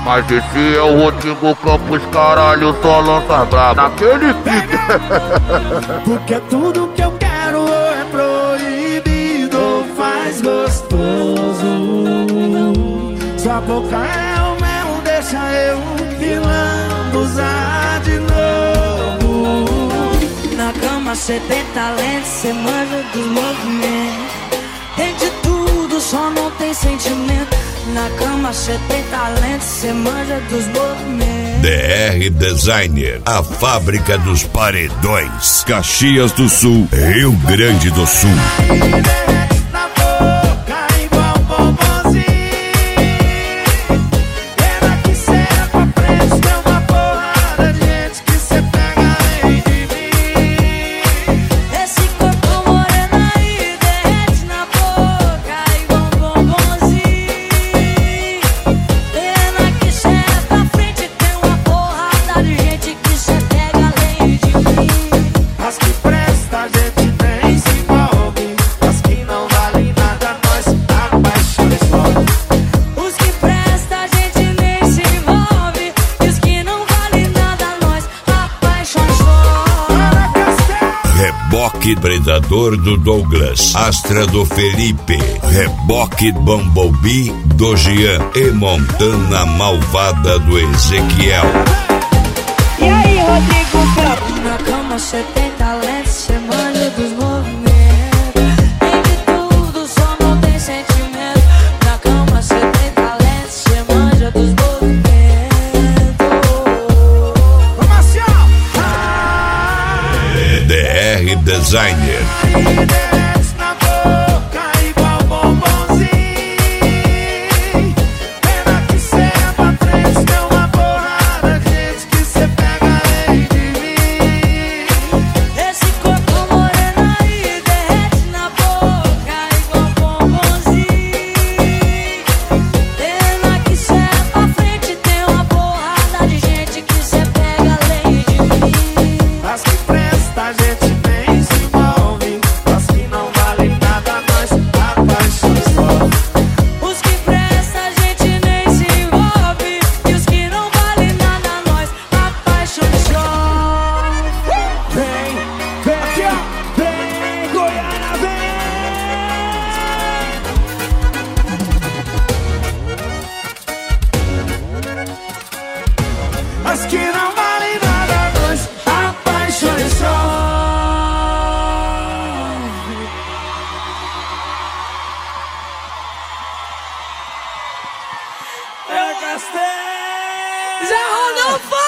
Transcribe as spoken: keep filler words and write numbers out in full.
Mas esse é o Rodrigo Campos, caralho, só lança braba. Naquele pique. Porque tudo que eu quero é proibido, faz gostoso. Sua boca é o mel, deixa eu me lambuzar de novo. Na cama cê tem talento, cê manja dos movimentos. Tem de tudo, só não tem sentimento. Na cama cê tem talento, cê manja dos movimentos. D R Designer, a fábrica dos paredões. Caxias do Sul, Rio Grande do Sul. Reboque Predador do Douglas, Astra do Felipe, Reboque Bumblebee do Jean e Montana Malvada do Ezequiel. E aí, Rodrigo Campos? Na cama cê tem talento, cê manja dos movimentos. Tem de tudo, só não tem sentimento. Na cama cê tem talento, cê manja dos movimentos. Vamos assim, ó. D R Designer. Desce na boca igual bombonzinho. Pena que cê é pra frente, tem uma porrada de gente que cê pega além de mim. Esse corpo moreno aí derrete na boca igual bombonzinho. Pena que cê é pra frente, tem uma porrada de gente que cê pega além de mim. As que presta a gente nem se envolve, as que não valem nada nós apaixonamos só. Os que prestam a gente nem se envolve, e os que não valem nada nós apaixonamos só. Vem, vem aqui, ó. Vem, Goiânia, vem. As que não valem nada nós apaixonamos só. Já rodou